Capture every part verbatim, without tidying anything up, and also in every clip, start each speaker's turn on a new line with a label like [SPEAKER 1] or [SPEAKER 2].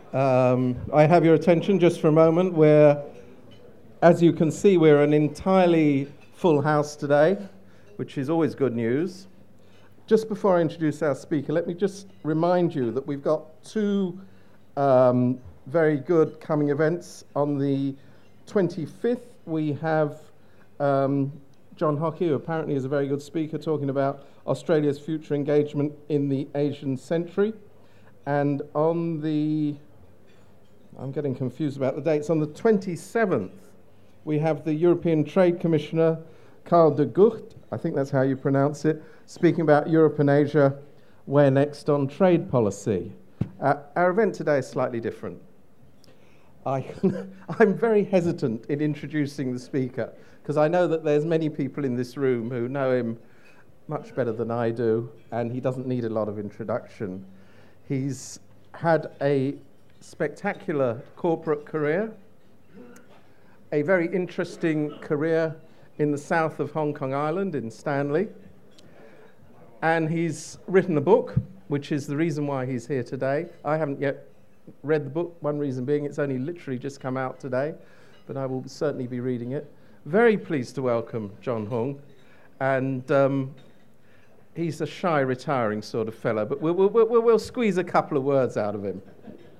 [SPEAKER 1] Um, I have your attention just for a moment. Where, as you can see, we're an entirely full house today, which is always good news. Just before I introduce our speaker, let me just remind you that we've got two um, very good coming events. On the twenty-fifth, we have um, John Hockey, who apparently is a very good speaker, talking about Australia's future engagement in the Asian century. And on the, I'm getting confused about the dates, on the twenty-seventh, we have the European Trade Commissioner, Karel de Gucht, I think that's how you pronounce it, speaking about Europe and Asia, where next on trade policy. Uh, our event today is slightly different. I, I'm very hesitant in introducing the speaker, because I know that there's many people in this room who know him much better than I do, and he doesn't need a lot of introduction. He's had a spectacular corporate career, a very interesting career in the south of Hong Kong Island, in Stanley, and he's written a book, which is the reason why he's here today. I haven't yet read the book, one reason being it's only literally just come out today, but I will certainly be reading it. Very pleased to welcome John Hung, and um, he's a shy, retiring sort of fellow, but we'll, we'll, we'll, we'll squeeze a couple of words out of him.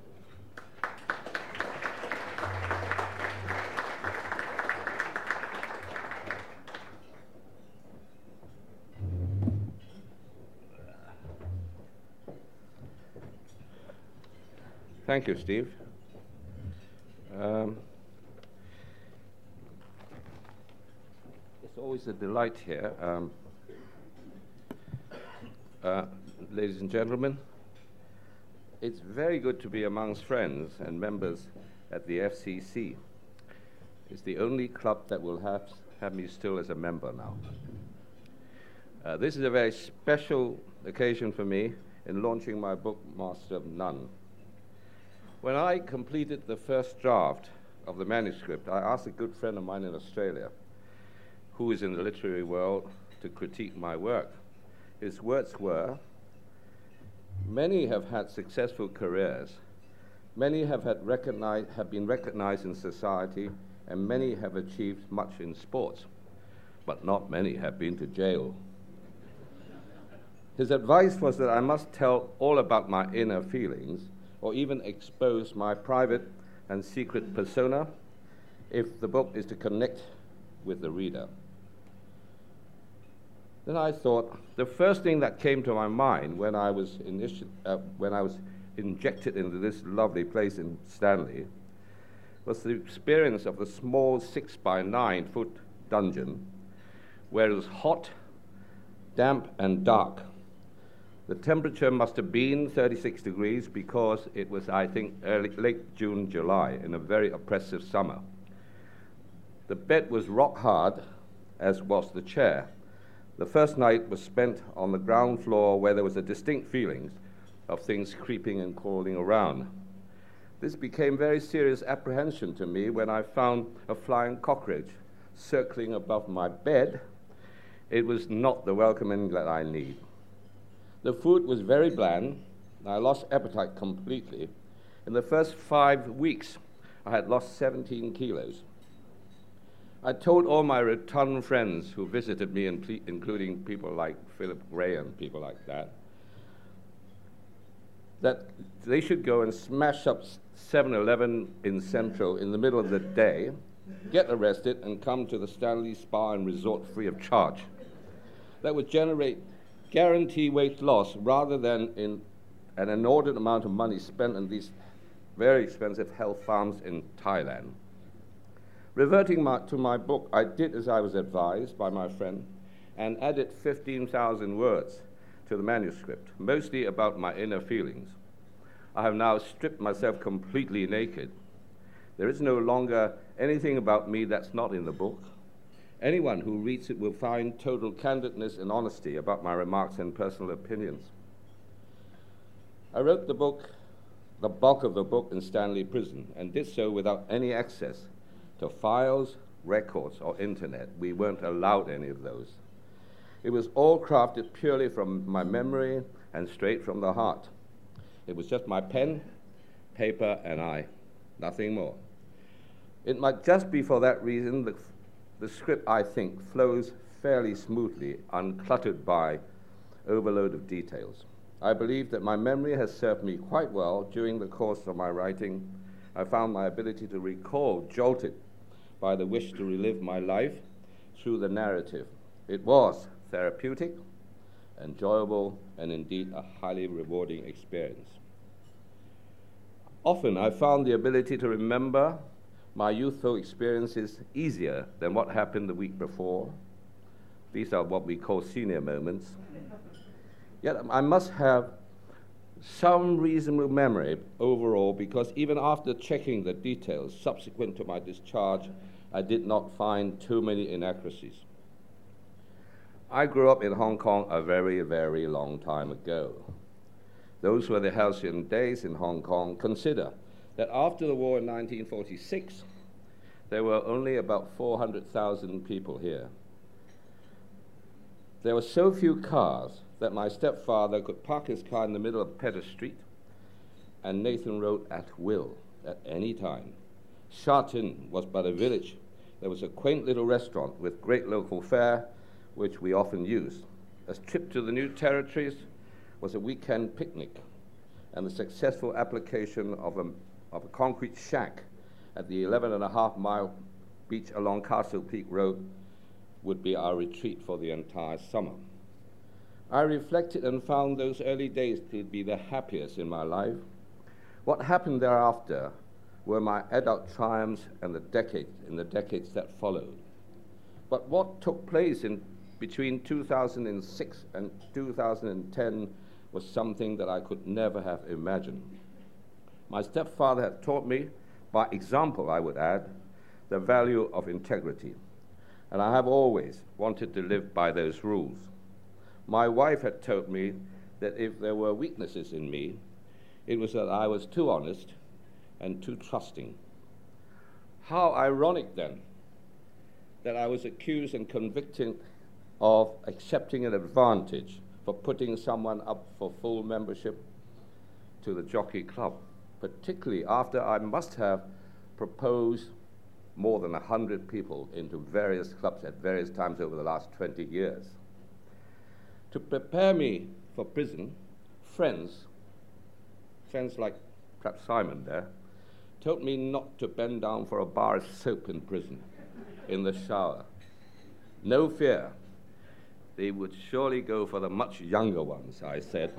[SPEAKER 2] Thank you, Steve. Um, it's always a delight here. Um, uh, ladies and gentlemen, it's very good to be amongst friends and members at the F C C. It's the only club that will have, have me still as a member now. Uh, this is a very special occasion for me in launching my book, Master of None. When I completed the first draft of the manuscript, I asked a good friend of mine in Australia, who is in the literary world, to critique my work. His words were, many have had successful careers, many have, had recognize, have been recognized in society, and many have achieved much in sports, but not many have been to jail. His advice was that I must tell all about my inner feelings, or even expose my private and secret persona if the book is to connect with the reader. Then I thought, the first thing that came to my mind when I was, initi- uh, when I was injected into this lovely place in Stanley was the experience of the small six by nine foot dungeon where it was hot, damp, and dark. The temperature must have been thirty-six degrees because it was, I think, early, late June, July, in a very oppressive summer. The bed was rock hard, as was the chair. The first night was spent on the ground floor where there was a distinct feeling of things creeping and crawling around. This became very serious apprehension to me when I found a flying cockroach circling above my bed. It was not the welcoming that I need. The food was very bland. I lost appetite completely. In the first five weeks, I had lost seventeen kilos. I told all my rotund friends who visited me, including people like Philip Gray and people like that, that they should go and smash up seven eleven in Central in the middle of the day, get arrested, and come to the Stanley Spa and Resort free of charge. That would generate guarantee weight loss rather than in an inordinate amount of money spent on these very expensive health farms in Thailand. Reverting my, to my book, I did as I was advised by my friend and added fifteen thousand words to the manuscript, mostly about my inner feelings. I have now stripped myself completely naked. There is no longer anything about me that's not in the book. Anyone who reads it will find total candidness and honesty about my remarks and personal opinions. I wrote the book, the bulk of the book, in Stanley Prison, and did so without any access to files, records, or internet. We weren't allowed any of those. It was all crafted purely from my memory and straight from the heart. It was just my pen, paper and I, nothing more. It might just be for that reason that the script, I think, flows fairly smoothly, uncluttered by overload of details. I believe that my memory has served me quite well during the course of my writing. I found my ability to recall jolted by the wish to relive my life through the narrative. It was therapeutic, enjoyable, and indeed a highly rewarding experience. Often I found the ability to remember my youthful experiences easier than what happened the week before. These are what we call senior moments. Yet I must have some reasonable memory overall, because even after checking the details subsequent to my discharge, I did not find too many inaccuracies. I grew up in Hong Kong a very, very long time ago. Those were the halcyon days in Hong Kong. Consider that after the war in nineteen forty-six, there were only about four hundred thousand people here. There were so few cars that my stepfather could park his car in the middle of Pedder Street and Nathan Road at will, at any time. Sha Tin was but a village. There was a quaint little restaurant with great local fare, which we often used. A trip to the New Territories was a weekend picnic, and the successful application of a, of a concrete shack at the eleven and a half mile beach along Castle Peak Road would be our retreat for the entire summer. I reflected and found those early days to be the happiest in my life. What happened thereafter were my adult triumphs and the decades, in the decades that followed. But what took place in between two thousand six and two thousand ten was something that I could never have imagined. My stepfather had taught me, by example I would add, the value of integrity, and I have always wanted to live by those rules. My wife had told me that if there were weaknesses in me, it was that I was too honest and too trusting. How ironic then that I was accused and convicted of accepting an advantage for putting someone up for full membership to the Jockey Club, particularly after I must have proposed more than one hundred people into various clubs at various times over the last twenty years. To prepare me for prison, friends, friends like perhaps Simon there, told me not to bend down for a bar of soap in prison, in the shower. No fear. They would surely go for the much younger ones, I said.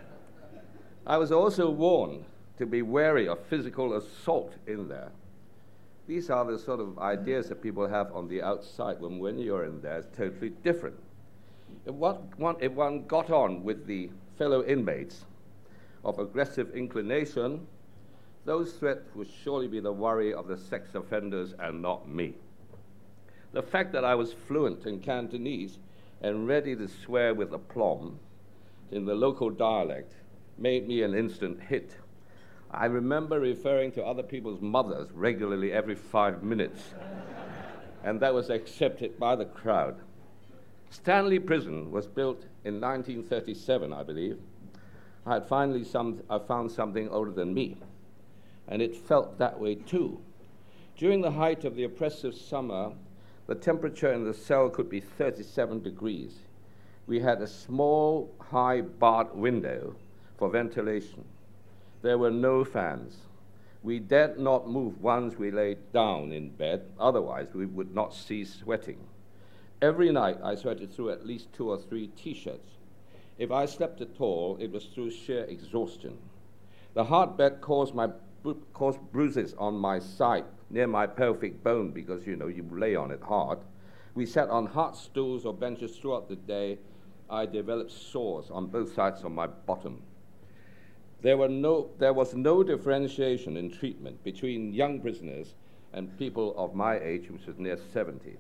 [SPEAKER 2] I was also warned to be wary of physical assault in there. These are the sort of ideas that people have on the outside, when when you're in there, it's totally different. If one, one, if one got on with the fellow inmates of aggressive inclination, those threats would surely be the worry of the sex offenders and not me. The fact that I was fluent in Cantonese and ready to swear with aplomb in the local dialect made me an instant hit. I remember referring to other people's mothers regularly every five minutes, and that was accepted by the crowd. Stanley Prison was built in nineteen thirty-seven, I believe. I had finally some, I found something older than me, and it felt that way too. During the height of the oppressive summer, the temperature in the cell could be thirty-seven degrees. We had a small, high barred window for ventilation. There were no fans. We dared not move once we lay down in bed, otherwise we would not cease sweating. Every night I sweated through at least two or three T-shirts. If I slept at all, it was through sheer exhaustion. The hard bed caused, my, caused bruises on my side, near my pelvic bone, because, you know, you lay on it hard. We sat on hard stools or benches throughout the day. I developed sores on both sides of my bottom. There, were no, there was no differentiation in treatment between young prisoners and people of my age, which was near seventy.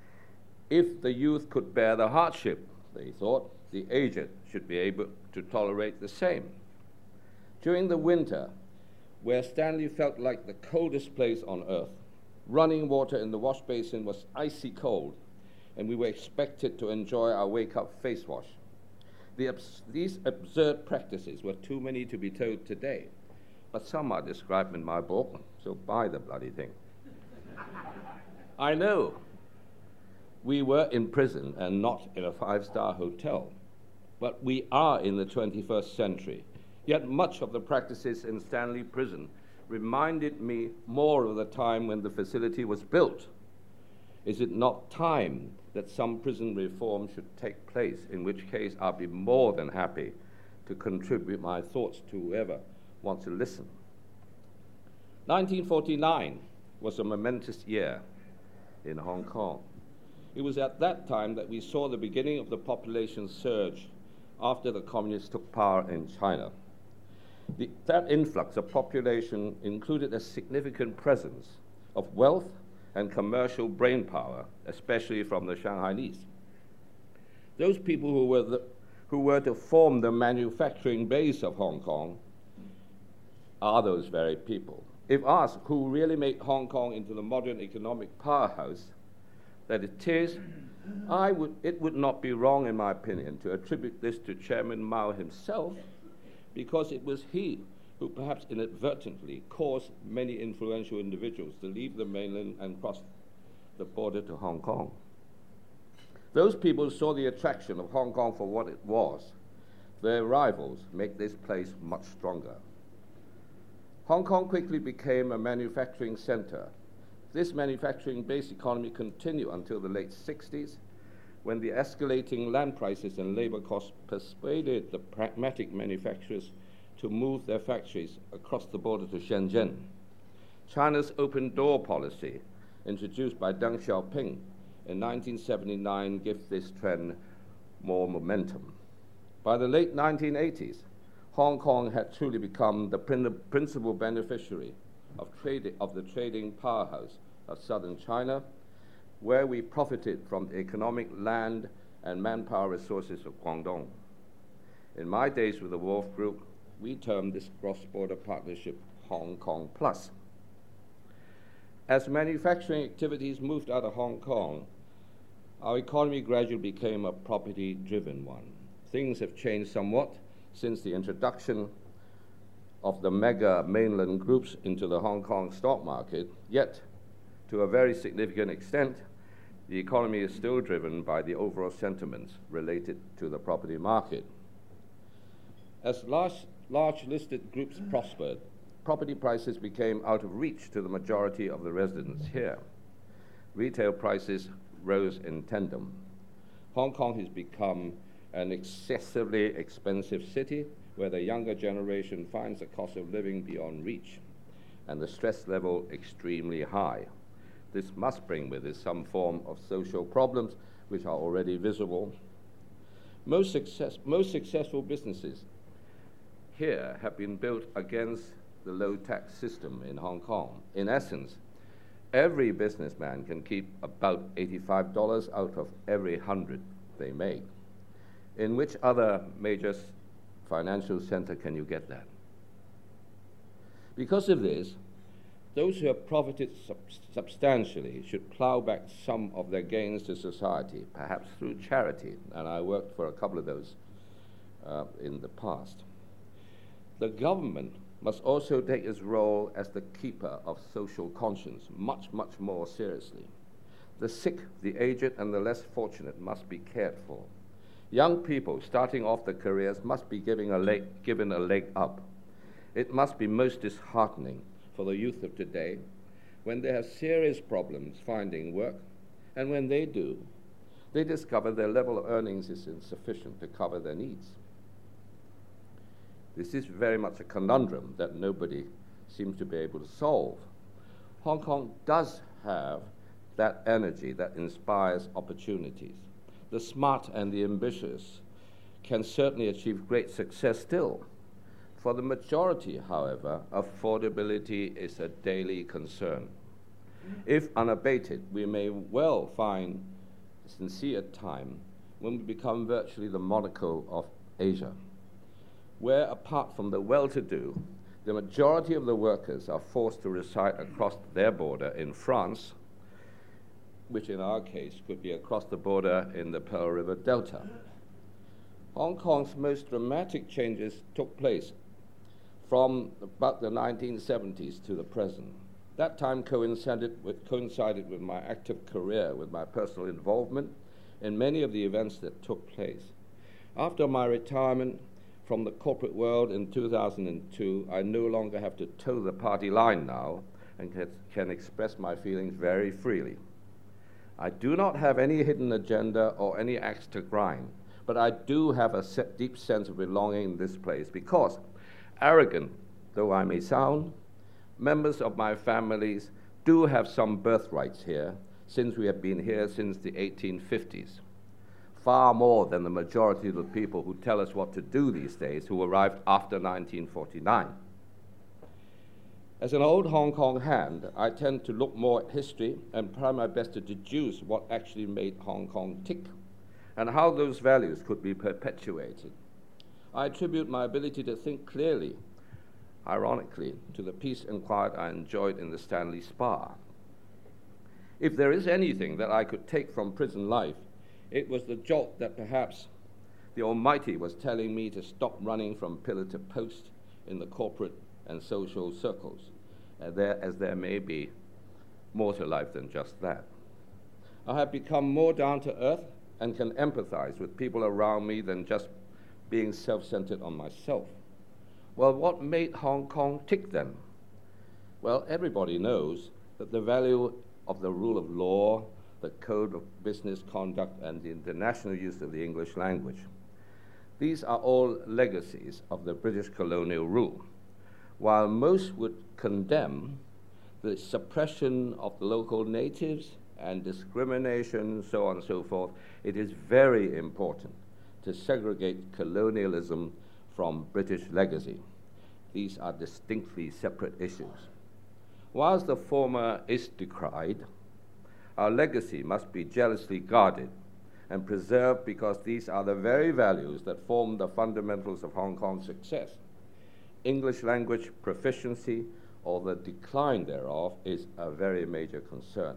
[SPEAKER 2] If the youth could bear the hardship, they thought, the aged should be able to tolerate the same. During the winter, where Stanley felt like the coldest place on earth, running water in the wash basin was icy cold, and we were expected to enjoy our wake-up face wash. The abs- these absurd practices were too many to be told today, but some are described in my book, so buy the bloody thing. I know we were in prison and not in a five-star hotel, but we are in the twenty-first century. Yet much of the practices in Stanley Prison reminded me more of the time when the facility was built. Is it not time that some prison reform should take place, in which case I'll be more than happy to contribute my thoughts to whoever wants to listen. nineteen forty-nine was a momentous year in Hong Kong. It was at that time that we saw the beginning of the population surge after the communists took power in China. The, that influx of population included a significant presence of wealth and commercial brainpower, especially from the Shanghainese. Those people who were, the, who were to form the manufacturing base of Hong Kong are those very people. If asked who really made Hong Kong into the modern economic powerhouse that it is, I would, it would not be wrong, in my opinion, to attribute this to Chairman Mao himself, because it was he who perhaps inadvertently caused many influential individuals to leave the mainland and cross the border to Hong Kong. Those people saw the attraction of Hong Kong for what it was. Their rivals make this place much stronger. Hong Kong quickly became a manufacturing center. This manufacturing-based economy continued until the late sixties, when the escalating land prices and labor costs persuaded the pragmatic manufacturers to move their factories across the border to Shenzhen. China's open door policy, introduced by Deng Xiaoping in nineteen seventy-nine, gives this trend more momentum. By the late nineteen eighties, Hong Kong had truly become the prin- principal beneficiary of, trade- of the trading powerhouse of southern China, where we profited from the economic, land, and manpower resources of Guangdong. In my days with the Wharf Group, we termed this cross-border partnership Hong Kong Plus. As manufacturing activities moved out of Hong Kong, our economy gradually became a property-driven one. Things have changed somewhat since the introduction of the mega mainland groups into the Hong Kong stock market, yet, to a very significant extent, the economy is still driven by the overall sentiments related to the property market. As large, large listed groups prospered, property prices became out of reach to the majority of the residents here. Retail prices rose in tandem. Hong Kong has become an excessively expensive city where the younger generation finds the cost of living beyond reach and the stress level extremely high. This must bring with it some form of social problems which are already visible. Most, success, most successful businesses here have been built against the low-tax system in Hong Kong. In essence, every businessman can keep about eighty-five dollars out of every hundred they make. In which other major financial center can you get that? Because of this, those who have profited sub- substantially should plow back some of their gains to society, perhaps through charity, and I worked for a couple of those uh, in the past. The government must also take its role as the keeper of social conscience much, much more seriously. The sick, the aged, and the less fortunate must be cared for. Young people starting off their careers must be given a leg, given a leg up. It must be most disheartening for the youth of today when they have serious problems finding work, and when they do, they discover their level of earnings is insufficient to cover their needs. This is very much a conundrum that nobody seems to be able to solve. Hong Kong does have that energy that inspires opportunities. The smart and the ambitious can certainly achieve great success still. For the majority, however, affordability is a daily concern. If unabated, we may well find a sincere time when we become virtually the Monaco of Asia, where, apart from the well-to-do, the majority of the workers are forced to reside across their border in France, which in our case could be across the border in the Pearl River Delta. Hong Kong's most dramatic changes took place from about the nineteen seventies to the present. That time coincided with, coincided with my active career, with my personal involvement in many of the events that took place. After my retirement from the corporate world in two thousand two, I no longer have to toe the party line now and can, can express my feelings very freely. I do not have any hidden agenda or any axe to grind, but I do have a set, deep sense of belonging in this place because, arrogant though I may sound, members of my families do have some birthrights here, since we have been here since the eighteen fifties. Far more than the majority of the people who tell us what to do these days, who arrived after nineteen forty-nine. As an old Hong Kong hand, I tend to look more at history and try my best to deduce what actually made Hong Kong tick and how those values could be perpetuated. I attribute my ability to think clearly, ironically, to the peace and quiet I enjoyed in the Stanley Spa. If there is anything that I could take from prison life, it was the jolt that perhaps the Almighty was telling me to stop running from pillar to post in the corporate and social circles, as there, as there may be more to life than just that. I have become more down to earth and can empathize with people around me than just being self-centered on myself. Well, what made Hong Kong tick then? Well, everybody knows that the value of the rule of law, the code of business conduct, and the international use of the English language. These are all legacies of the British colonial rule. While most would condemn the suppression of the local natives and discrimination, so on and so forth, it is very important to segregate colonialism from British legacy. These are distinctly separate issues. Whilst the former is decried, our legacy must be jealously guarded and preserved because these are the very values that form the fundamentals of Hong Kong's success. English language proficiency or the decline thereof is a very major concern.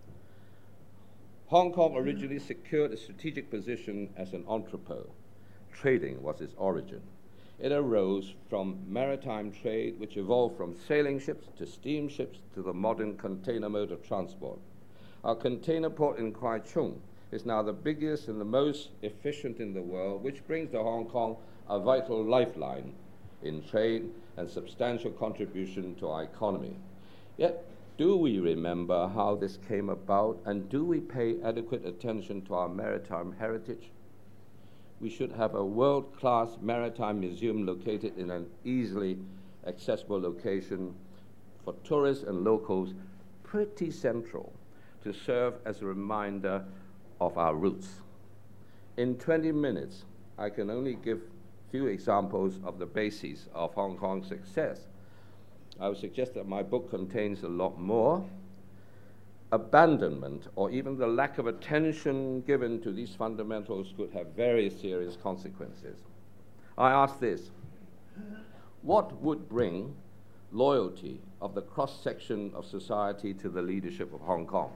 [SPEAKER 2] Hong Kong originally secured a strategic position as an entrepot. Trading was its origin. It arose from maritime trade, which evolved from sailing ships to steamships to the modern container mode of transport. Our container port in Kwai Chung is now the biggest and the most efficient in the world, which brings to Hong Kong a vital lifeline in trade and substantial contribution to our economy. Yet, do we remember how this came about, and do we pay adequate attention to our maritime heritage? We should have a world-class maritime museum located in an easily accessible location for tourists and locals, pretty central, to serve as a reminder of our roots. In twenty minutes, I can only give few examples of the bases of Hong Kong's success. I would suggest that my book contains a lot more. Abandonment or even the lack of attention given to these fundamentals could have very serious consequences. I ask this: what would bring loyalty of the cross-section of society to the leadership of Hong Kong?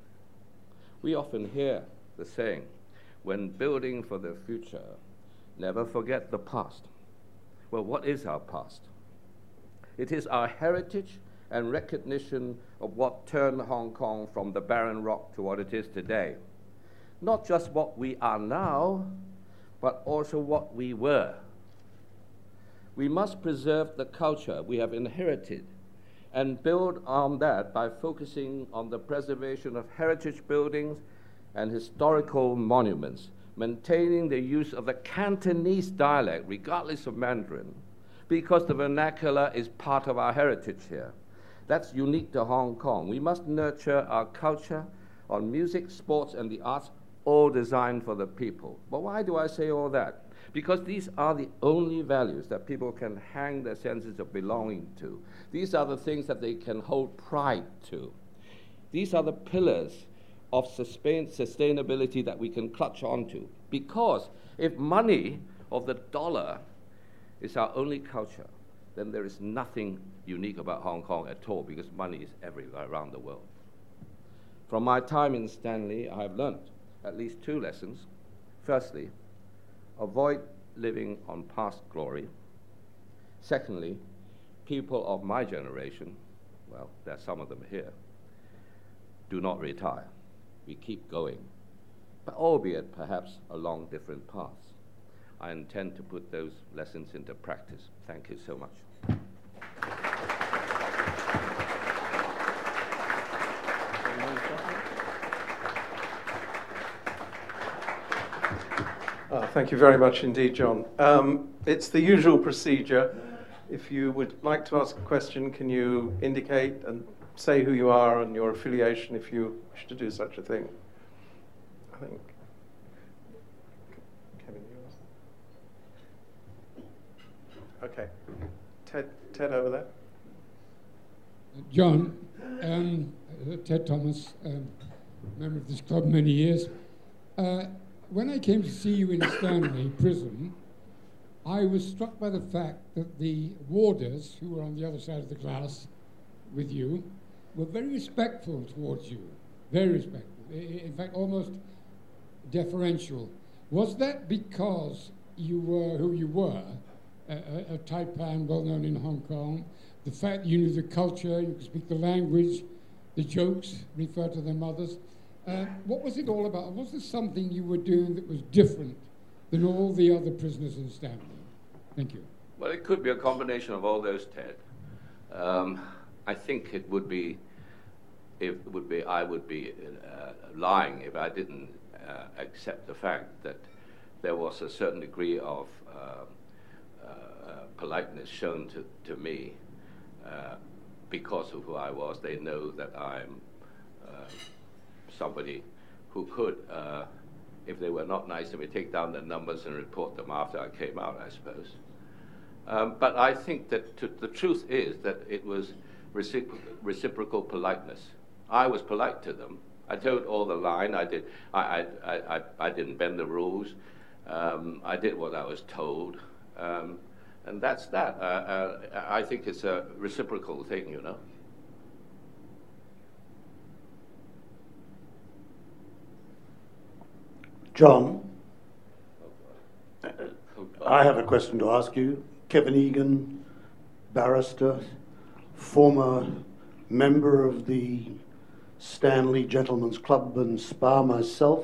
[SPEAKER 2] We often hear the saying, when building for the future, never forget the past. Well, what is our past? It is our heritage and recognition of what turned Hong Kong from the barren rock to what it is today. Not just what we are now, but also what we were. We must preserve the culture we have inherited and build on that by focusing on the preservation of heritage buildings and historical monuments, maintaining the use of the Cantonese dialect, regardless of Mandarin, because the vernacular is part of our heritage here. That's unique to Hong Kong. We must nurture our culture on music, sports, and the arts, all designed for the people. But why do I say all that? Because these are the only values that people can hang their senses of belonging to. These are the things that they can hold pride to. These are the pillars of sustain sustainability that we can clutch onto. Because if money or the dollar is our only culture, then there is nothing unique about Hong Kong at all, because money is everywhere around the world. From my time in Stanley, I have learned at least two lessons. Firstly, avoid living on past glory. Secondly, people of my generation, well, there's some of them here, do not retire. We keep going, but albeit perhaps along different paths. I intend to put those lessons into practice. Thank you so much.
[SPEAKER 1] Uh, thank you very much indeed, John. Um, it's the usual procedure. If you would like to ask a question, can you indicate and say who you are and your affiliation if you wish to do such a thing? I think. Kevin, you ask. Okay. Ted, Ted over there.
[SPEAKER 3] John, um, Ted Thomas, um, member of this club many years. Uh, when I came to see you in Stanley Prison, I was struck by the fact that the warders, who were on the other side of the glass with you, were very respectful towards you, very respectful, in fact almost deferential. Was that because you were who you were, a, a, a Taipan well known in Hong Kong, the fact that you knew the culture, you could speak the language, the jokes refer to their mothers? Uh, what was it all about? Was there something you were doing that was different than all the other prisoners in Stanley? Thank you.
[SPEAKER 2] Well, it could be a combination of all those, Ted. Um, I think it would be, if it would be, I would be uh, lying if I didn't uh, accept the fact that there was a certain degree of uh, uh, politeness shown to, to me uh, because of who I was. They know that I'm uh, somebody who could, uh, if they were not nice to me, take down the numbers and report them after I came out, I suppose. Um, but I think that to, the truth is that it was recipro- reciprocal politeness. I was polite to them. I told all the line. I did. I I I, I didn't bend the rules. Um, I did what I was told, um, and that's that. Uh, uh, I think it's a reciprocal thing, you know.
[SPEAKER 4] John, I have a question to ask you. Kevin Egan, barrister, former member of the Stanley Gentlemen's Club and Spa myself.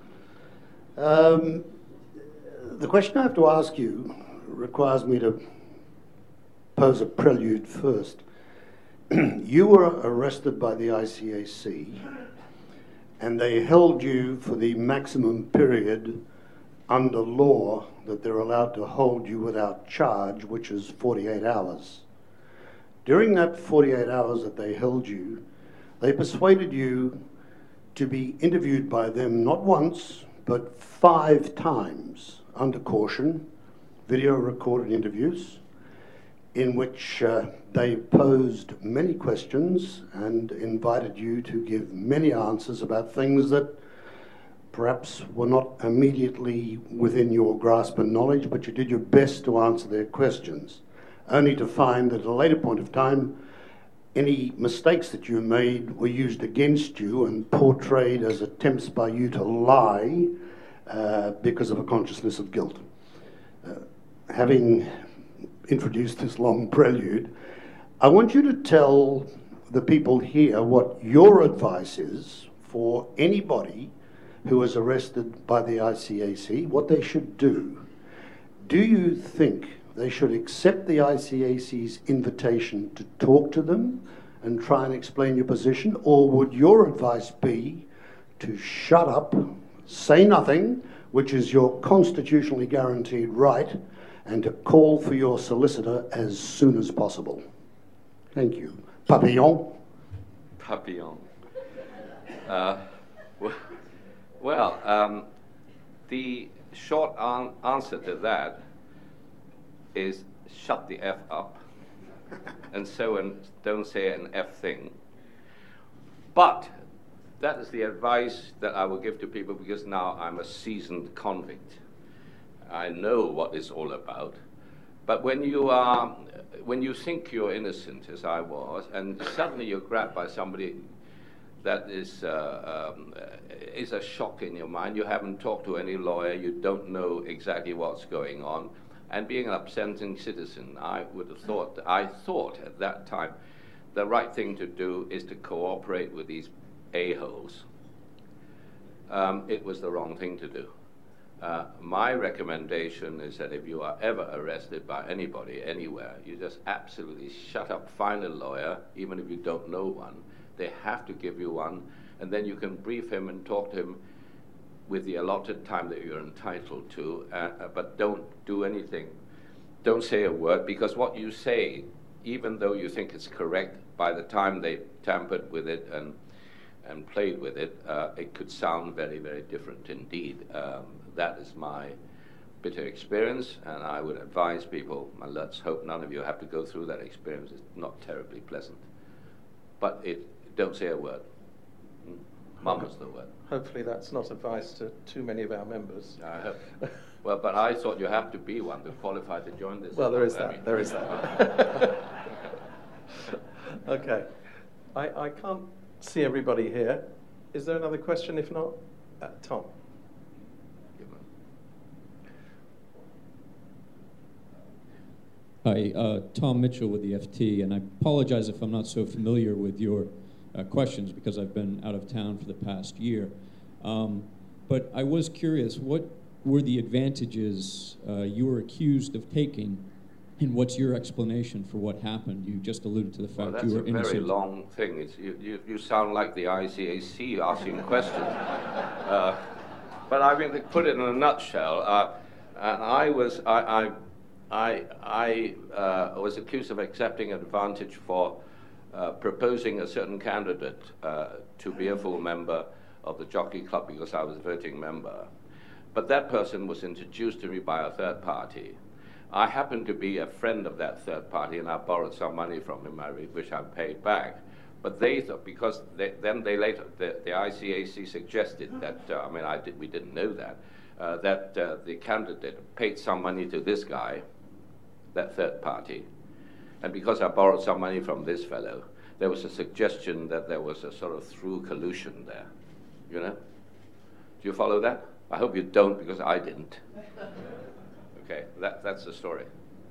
[SPEAKER 4] Um, the question I have to ask you requires me to pose a prelude first. You were arrested by the I C A C, and they held you for the maximum period under law that they're allowed to hold you without charge, which is forty-eight hours. During that forty-eight hours that they held you, they persuaded you to be interviewed by them not once, but five times under caution, video recorded interviews, in which uh, they posed many questions and invited you to give many answers about things that perhaps were not immediately within your grasp and knowledge, but you did your best to answer their questions, only to find that at a later point of time, any mistakes that you made were used against you and portrayed as attempts by you to lie uh, because of a consciousness of guilt. Uh, having introduced this long prelude, I want you to tell the people here what your advice is for anybody who is arrested by the I C A C, what they should do. Do you think they should accept the I C A C's invitation to talk to them and try and explain your position, or would your advice be to shut up, say nothing, which is your constitutionally guaranteed right, and to call for your solicitor as soon as possible? Thank you. Papillon?
[SPEAKER 2] Papillon. Uh, well, well um, the short an- answer to that is shut the F up, and so and don't say an F thing. But that is the advice that I will give to people, because now I'm a seasoned convict. I know what it's all about. But when you are, when you think you're innocent, as I was, and suddenly you're grabbed by somebody that is uh, um, is a shock in your mind. You haven't talked to any lawyer. You don't know exactly what's going on. And being an upstanding citizen, I would have thought, I thought at that time, the right thing to do is to cooperate with these a-holes. Um, it was the wrong thing to do. Uh, my recommendation is that if you are ever arrested by anybody, anywhere, you just absolutely shut up, find a lawyer, even if you don't know one. They have to give you one, and then you can brief him and talk to him with the allotted time that you're entitled to, uh, uh, but don't do anything. Don't say a word, because what you say, even though you think it's correct, by the time they tampered with it and and played with it, uh, it could sound very, very different indeed. Um, that is my bitter experience, and I would advise people, and let's hope none of you have to go through that experience. It's not terribly pleasant. But it, don't say a word. Mum's the word.
[SPEAKER 1] Hopefully that's not advice to too many of our members.
[SPEAKER 2] I hope. Well, but I thought you have to be one to qualify to join this.
[SPEAKER 1] Well, there is
[SPEAKER 2] I
[SPEAKER 1] that.
[SPEAKER 2] mean.
[SPEAKER 1] There is that. Okay. I, I can't see everybody here. Is there another question? If not, uh, Tom.
[SPEAKER 5] Hi, uh, Tom Mitchell with the F T, and I apologize if I'm not so familiar with your uh, questions because I've been out of town for the past year. Um, but I was curious, what were the advantages uh, you were accused of taking, and what's your explanation for what happened? You just alluded to the fact
[SPEAKER 2] well,
[SPEAKER 5] you were innocent.
[SPEAKER 2] that's a very long thing. It's, you, you, you sound like the I C A C asking questions. uh, but I mean, to put it in a nutshell, uh, and I was, I, I I, I uh, was accused of accepting advantage for uh, proposing a certain candidate uh, to be a full member of the Jockey Club because I was a voting member. But that person was introduced to me by a third party. I happened to be a friend of that third party, and I borrowed some money from him, which I paid back. But they thought, because they, then they later, the, the I C A C suggested that, uh, I mean, I did, we didn't know that, uh, that uh, the candidate paid some money to this guy, that third party. And because I borrowed some money from this fellow, there was a suggestion that there was a sort of through collusion there, you know? Do you follow that? I hope you don't, because I didn't. Okay, that, that's the story.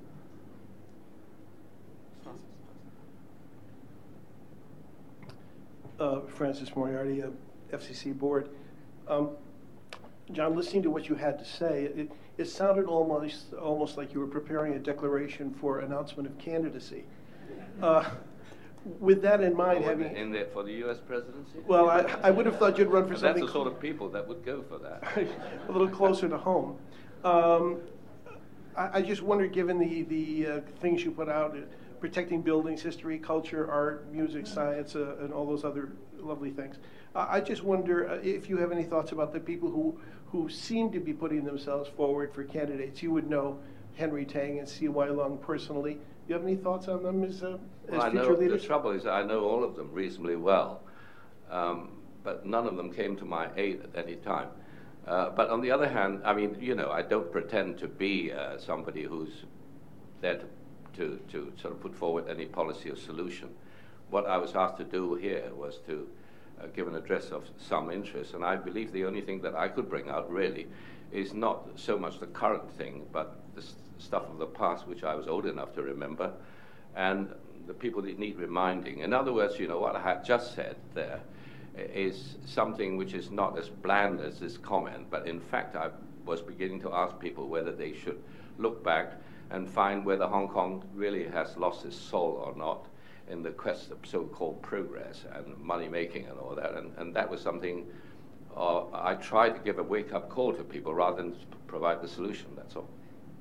[SPEAKER 6] Uh, Francis Moriarty, uh, F C C board. Um, John, listening to what you had to say, it, it sounded almost almost like you were preparing a declaration for announcement of candidacy. Uh, with that in mind,
[SPEAKER 2] oh,
[SPEAKER 6] having
[SPEAKER 2] in there for the U S presidency?
[SPEAKER 6] Well, I, I would have thought you'd run for
[SPEAKER 2] That's
[SPEAKER 6] something
[SPEAKER 2] the sort of people that would go for that.
[SPEAKER 6] a little closer to home. Um, I, I just wonder, given the the uh, things you put out, uh, protecting buildings, history, culture, art, music, science, uh, and all those other lovely things. Uh, I just wonder uh, if you have any thoughts about the people who, who seem to be putting themselves forward for candidates. You would know Henry Tang and C Y Lung personally. Do you have any thoughts on them as, uh,
[SPEAKER 2] well,
[SPEAKER 6] as
[SPEAKER 2] I
[SPEAKER 6] future
[SPEAKER 2] know,
[SPEAKER 6] leaders?
[SPEAKER 2] the trouble is I know all of them reasonably well, um, but none of them came to my aid at any time. Uh, but on the other hand, I mean, you know, I don't pretend to be uh, somebody who's there to To, to sort of put forward any policy or solution. What I was asked to do here was to uh, give an address of some interest, and I believe the only thing that I could bring out really is not so much the current thing, but the st stuff of the past, which I was old enough to remember, and the people that need reminding. In other words, you know, what I had just said there is something which is not as bland as this comment, but in fact I was beginning to ask people whether they should look back and find whether Hong Kong really has lost its soul or not in the quest of so-called progress and money-making and all that. And, and that was something uh, I tried to give a wake-up call to people rather than provide the solution, that's all.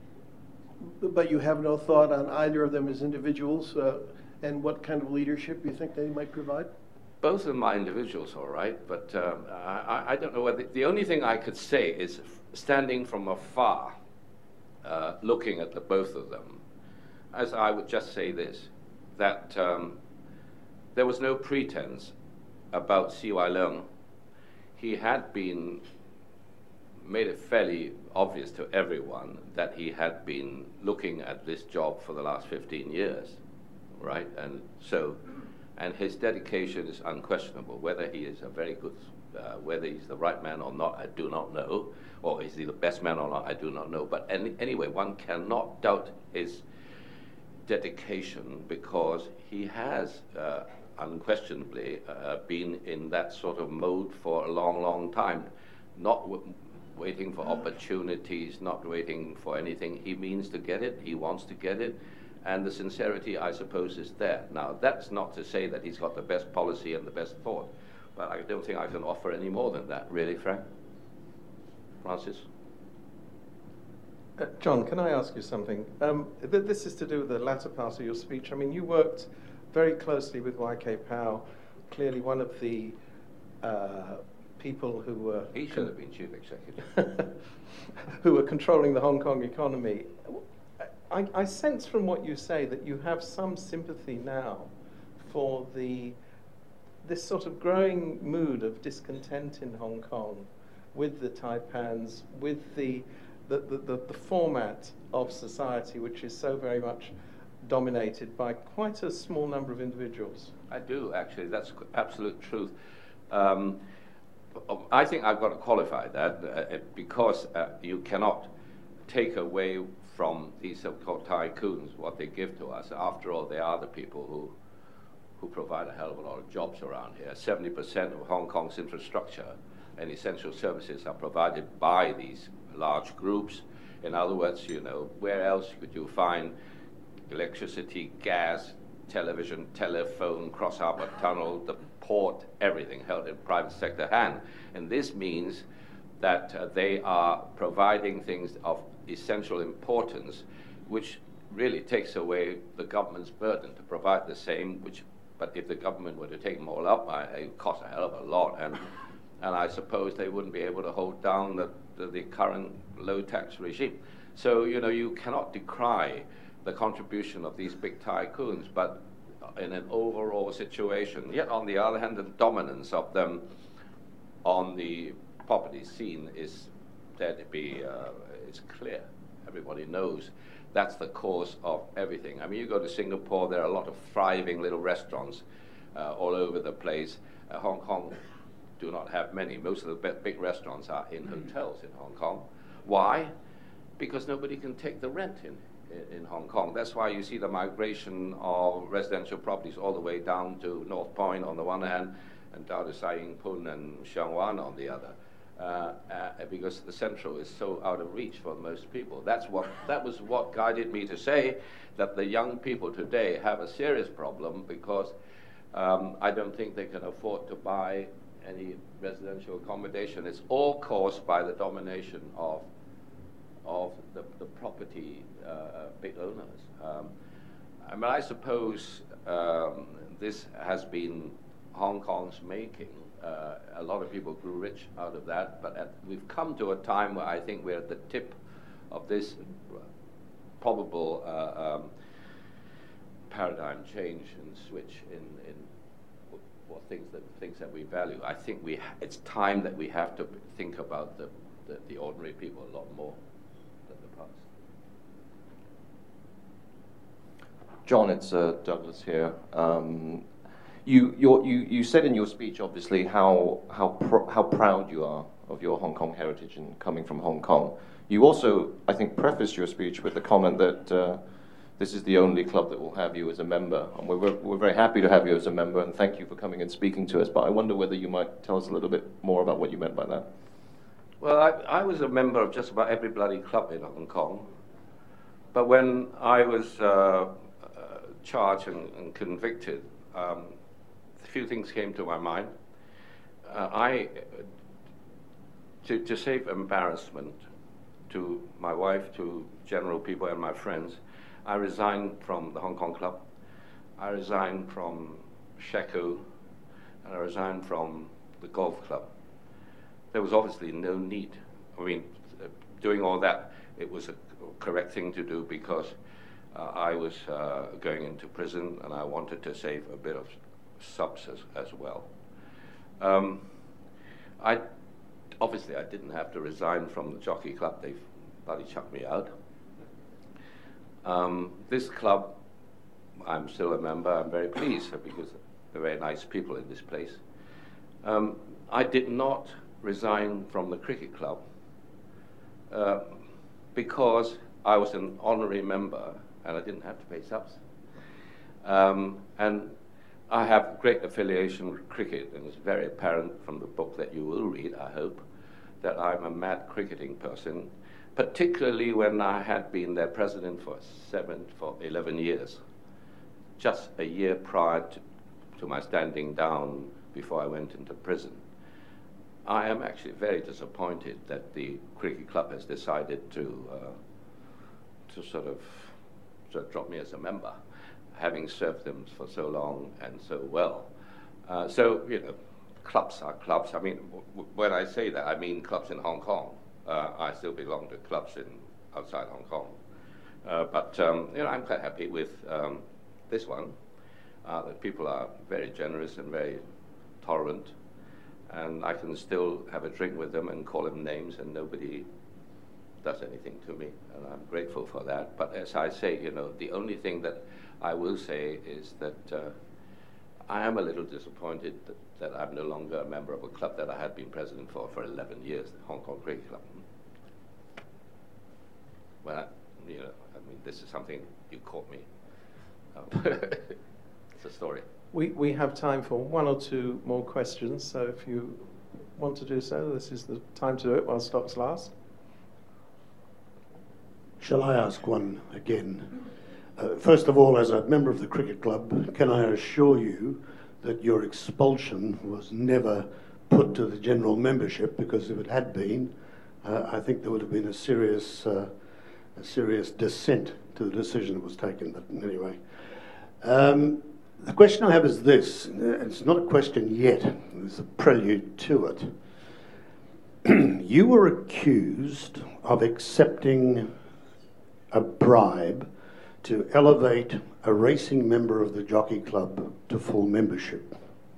[SPEAKER 6] But you have no thought on either of them as individuals uh, and what kind of leadership you think they might provide?
[SPEAKER 2] Both of them are individuals, all right, but um, I, I don't know whether, the only thing I could say is standing from afar, Uh, looking at the both of them, as I would just say this, that um, there was no pretense about C Y Leung. He had been made it fairly obvious to everyone that he had been looking at this job for the last fifteen years, right? And so, and his dedication is unquestionable. Whether he is a very good Uh, whether he's the right man or not, I do not know. Or is he the best man or not, I do not know. But any, anyway, one cannot doubt his dedication, because he has uh, unquestionably uh, been in that sort of mode for a long, long time, not w waiting for opportunities, not waiting for anything. He means to get it, he wants to get it, and the sincerity, I suppose, is there. Now, that's not to say that he's got the best policy and the best thought, but I don't think I can offer any more than that, really, Frank. Francis?
[SPEAKER 1] Uh, John, can I ask you something? Um, th this is to do with the latter part of your speech. I mean, you worked very closely with Y K Pao, clearly one of the uh, people who were...
[SPEAKER 2] He should have been chief executive.
[SPEAKER 1] who were controlling the Hong Kong economy. I, I sense from what you say that you have some sympathy now for the this sort of growing mood of discontent in Hong Kong with the Taipans, with the the, the, the, the format of society, which is so very much dominated by quite a small number of individuals.
[SPEAKER 2] I do, actually. That's absolute truth. Um, I think I've got to qualify that uh, because uh, you cannot take away from these so-called tycoons what they give to us. After all, they are the people who who provide a hell of a lot of jobs around here. seventy percent of Hong Kong's infrastructure and essential services are provided by these large groups. In other words, you know, where else could you find electricity, gas, television, telephone, Cross Harbour Tunnel, the port, everything held in private sector hand? And this means that uh, they are providing things of essential importance, which really takes away the government's burden to provide the same, which, but if the government were to take them all up, uh, it would cost a hell of a lot. And, and I suppose they wouldn't be able to hold down the, the, the current low tax regime. So, you know, you cannot decry the contribution of these big tycoons, but in an overall situation, yet on the other hand, the dominance of them on the property scene is there to be, uh, it's clear. Everybody knows that's the cause of everything. I mean, you go to Singapore, there are a lot of thriving little restaurants uh, all over the place. Uh, Hong Kong do not have many. Most of the big restaurants are in hotels in Hong Kong. Why? Because nobody can take the rent in, in, in Hong Kong. That's why you see the migration of residential properties all the way down to North Point on the one hand, and down to Sai Ying Pun and Sheung Wan on the other. Uh, uh, because the central is so out of reach for most people. That's what, that was what guided me to say that the young people today have a serious problem, because um, I don't think they can afford to buy any residential accommodation. It's all caused by the domination of, of the, the property uh, big owners. Um, I mean, I suppose um, this has been Hong Kong's making. Uh, a lot of people grew rich out of that, but at, we've come to a time where I think we're at the tip of this probable uh, um, paradigm change and switch in, in what things that things that we value. I think we ha it's time that we have to think about the, the, the ordinary people a lot more than the past.
[SPEAKER 7] John, it's uh, Douglas here. Um, You, you, you said in your speech, obviously, how, how, pr how proud you are of your Hong Kong heritage and coming from Hong Kong. You also, I think, prefaced your speech with the comment that uh, this is the only club that will have you as a member. And we're, we're very happy to have you as a member, and thank you for coming and speaking to us. But I wonder whether you might tell us a little bit more about what you meant by that.
[SPEAKER 2] Well, I, I was a member of just about every bloody club in Hong Kong. But when I was uh, uh, charged and, and convicted, um, a few things came to my mind. Uh, I, to, to save embarrassment to my wife, to general people and my friends, I resigned from the Hong Kong Club. I resigned from Shekou, and I resigned from the golf club. There was obviously no need. I mean, uh, doing all that, it was a correct thing to do, because uh, I was uh, going into prison and I wanted to save a bit of subs as, as well. Um, I obviously I didn't have to resign from the Jockey Club. They bloody chucked me out. Um, this club, I'm still a member. I'm very pleased because they're very nice people in this place. Um, I did not resign from the cricket club uh, because I was an honorary member and I didn't have to pay subs. Um, and I have great affiliation with cricket, and it's very apparent from the book that you will read, I hope, that I'm a mad cricketing person, particularly when I had been their president for seven, for eleven years, just a year prior to, to my standing down before I went into prison. I am actually very disappointed that the cricket club has decided to uh, to sort of, sort of drop me as a member, having served them for so long and so well. Uh, so, you know, clubs are clubs. I mean, w w when I say that, I mean clubs in Hong Kong. Uh, I still belong to clubs in outside Hong Kong. Uh, but, um, you know, I'm quite happy with um, this one. Uh, that people are very generous and very tolerant. And I can still have a drink with them and call them names, and nobody does anything to me. And I'm grateful for that. But as I say, you know, the only thing that I will say is that uh, I am a little disappointed that, that I'm no longer a member of a club that I had been president for for eleven years, the Hong Kong Cricket Club. Well, I, you know, I mean, this is something you caught me. Um, it's a story.
[SPEAKER 1] We, we have time for one or two more questions, so if you want to do so, this is the time to do it while stocks last.
[SPEAKER 4] Shall I ask one again? Uh, first of all, as a member of the cricket club, can I assure you that your expulsion was never put to the general membership? Because if it had been, uh, I think there would have been a serious, uh, a serious dissent to the decision that was taken. But anyway, um, the question I have is this. It's not a question yet. It's a prelude to it. You were accused of accepting a bribe to elevate a racing member of the Jockey Club to full membership.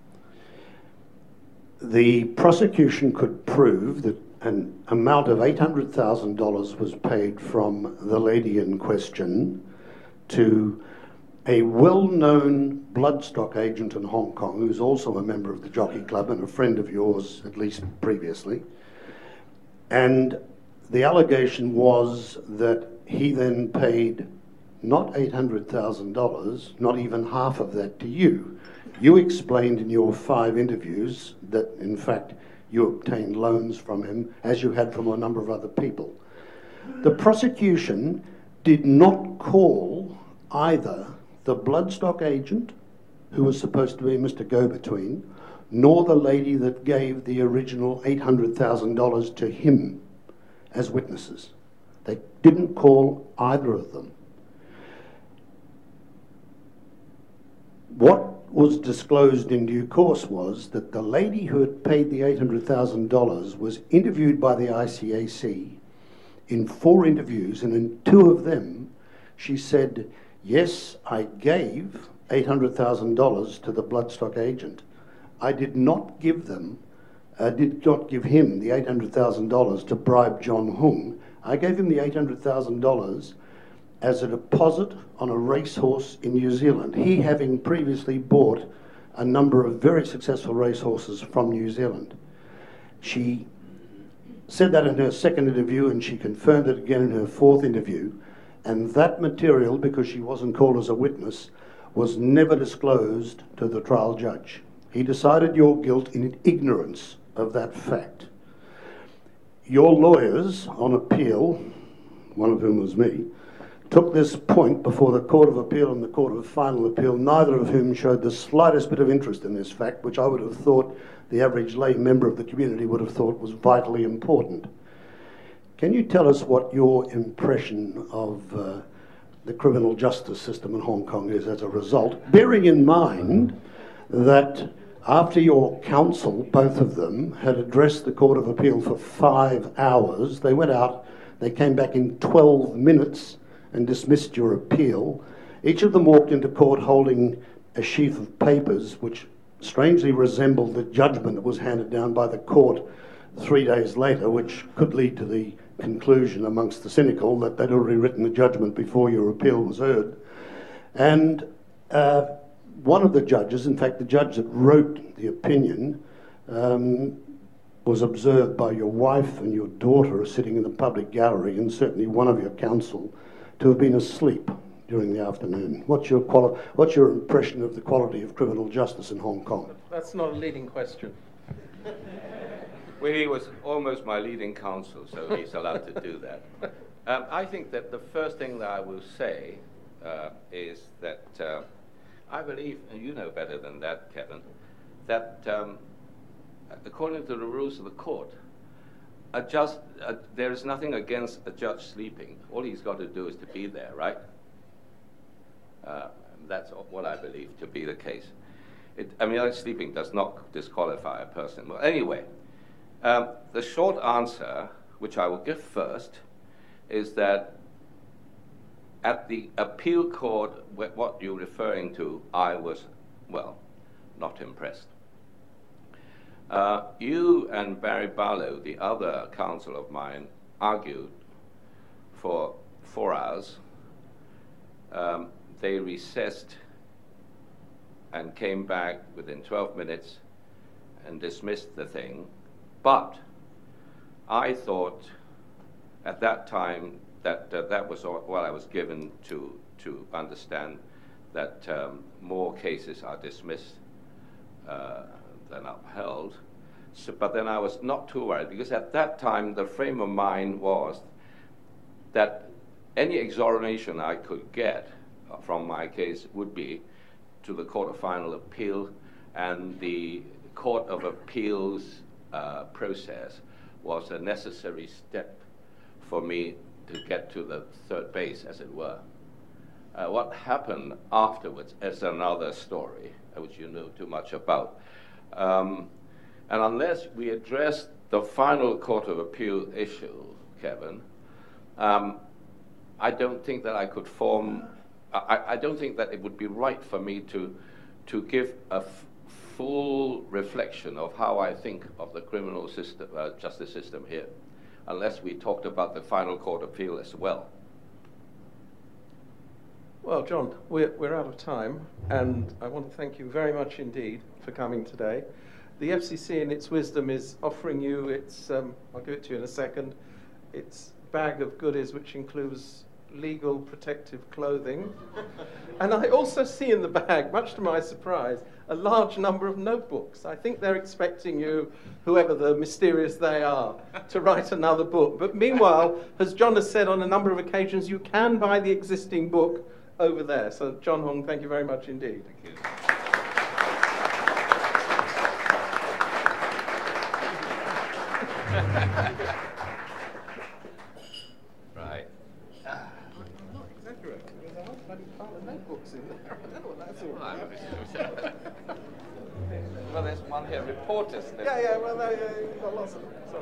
[SPEAKER 4] The prosecution could prove that an amount of eight hundred thousand dollars was paid from the lady in question to a well-known bloodstock agent in Hong Kong, who's also a member of the Jockey Club and a friend of yours, at least previously. And the allegation was that he then paid not eight hundred thousand dollars, not even half of that to you. You explained in your five interviews that, in fact, you obtained loans from him, as you had from a number of other people. The prosecution did not call either the bloodstock agent, who was supposed to be Mister Go-Between, nor the lady that gave the original eight hundred thousand dollars to him as witnesses. They didn't call either of them. What was disclosed in due course was that the lady who had paid the eight hundred thousand dollars was interviewed by the I C A C in four interviews, and in two of them she said, yes, I gave eight hundred thousand dollars to the bloodstock agent. I did not give them, uh, did not give him the eight hundred thousand dollars to bribe John Hung. I gave him the eight hundred thousand dollars as a deposit on a racehorse in New Zealand, he having previously bought a number of very successful racehorses from New Zealand. She said that in her second interview, and she confirmed it again in her fourth interview. And that material, because she wasn't called as a witness, was never disclosed to the trial judge. He decided your guilt in ignorance of that fact. Your lawyers on appeal, one of whom was me, took this point before the Court of Appeal and the Court of Final Appeal, neither of whom showed the slightest bit of interest in this fact, which I would have thought the average lay member of the community would have thought was vitally important. Can you tell us what your impression of uh, the criminal justice system in Hong Kong is as a result, bearing in mind that after your counsel, both of them, had addressed the Court of Appeal for five hours, they went out, they came back in twelve minutes and dismissed your appeal. Each of them walked into court holding a sheaf of papers which strangely resembled the judgment that was handed down by the court three days later, which could lead to the conclusion amongst the cynical that they'd already written the judgment before your appeal was heard. And uh, one of the judges, in fact the judge that wrote the opinion, um, was observed by your wife and your daughter sitting in the public gallery, and certainly one of your counsel, to have been asleep during the afternoon. What's your, quali- what's your impression of the quality of criminal justice in Hong Kong?
[SPEAKER 1] That's not a leading question.
[SPEAKER 2] Well, he was almost my leading counsel, so he's allowed to do that. Um, I think that the first thing that I will say uh, is that uh, I believe, and you know better than that, Kevin, that um, according to the rules of the court, a just, uh, there is nothing against a judge sleeping. All he's got to do is to be there, right? Uh, that's what I believe to be the case. It, I mean, sleeping does not disqualify a person. Well, anyway, um, the short answer, which I will give first, is that at the appeal court, wh- what you're referring to, I was, well, not impressed. Uh, you and Barry Barlow, the other counsel of mine, argued for four hours. Um, they recessed and came back within twelve minutes and dismissed the thing. But I thought at that time that uh, that was all, what I was given to, to understand, that um, more cases are dismissed uh, than upheld. So, but then I was not too worried, because at that time the frame of mind was that any exoneration I could get from my case would be to the Court of Final Appeal, and the Court of Appeals uh, process was a necessary step for me to get to the third base, as it were. Uh, what happened afterwards is another story, which you know too much about. Um, and unless we address the final Court of Appeal issue, Kevin, um, I don't think that I could form, I, I don't think that it would be right for me to, to give a f- full reflection of how I think of the criminal system, uh, justice system here, unless we talked about the final Court of Appeal as well.
[SPEAKER 1] Well, John, we're, we're out of time, and I want to thank you very much indeed for coming today. The F C C, in its wisdom, is offering you its, um, I'll give it to you in a second, its bag of goodies, which includes legal protective clothing. And I also see in the bag, much to my surprise, a large number of notebooks. I think they're expecting you, whoever the mysterious they are, to write another book. But meanwhile, as John has said on a number of occasions, you can buy the existing book over there. So, John Hong, thank you very much indeed.
[SPEAKER 2] Thank you. Right.
[SPEAKER 1] I'm not exaggerating. There's a whole bloody pile of notebooks in there. I don't know what that's all about.
[SPEAKER 2] Well, there's one here, reporters.
[SPEAKER 1] Yeah, yeah, well, uh, you've got lots of them. Sorry.